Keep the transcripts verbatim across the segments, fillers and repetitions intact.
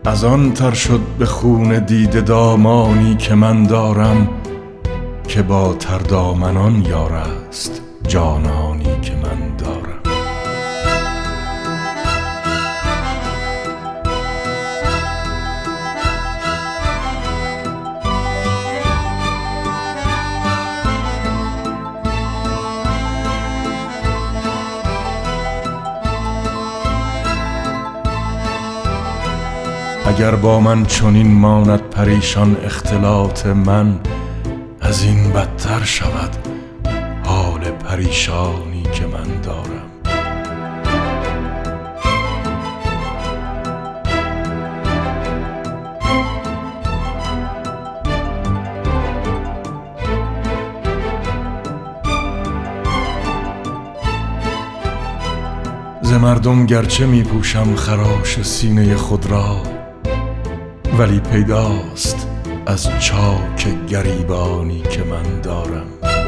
از آن تر شد به خون دیده دامانی که من دارم، که با تردامنان یار است جانانی که من دارم. اگر با من چنین ماند پریشان اختلاط من، از این بدتر شود حال پریشانی که من دارم. ز مردم گرچه می پوشم خراش سینه خود را، ولی پیداست از چاک گریبانی که من دارم.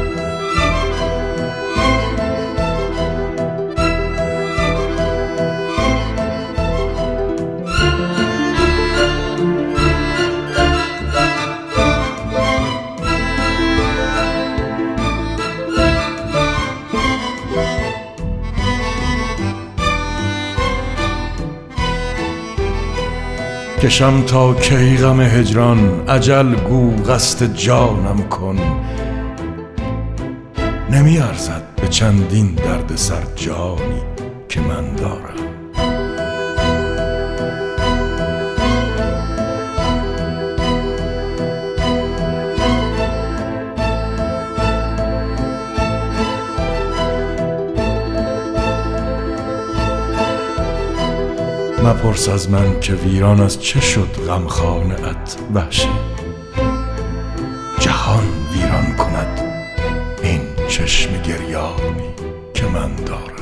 کشم تا کی غم هجران، اجل گو قصد جانم کن. نمی ارزد به چندین درد سر جانی که من دارم. مپرس از من که ویران از چه شد غمخانه ات وحشی، جهان ویران کند این چشم گریانی که من دارم.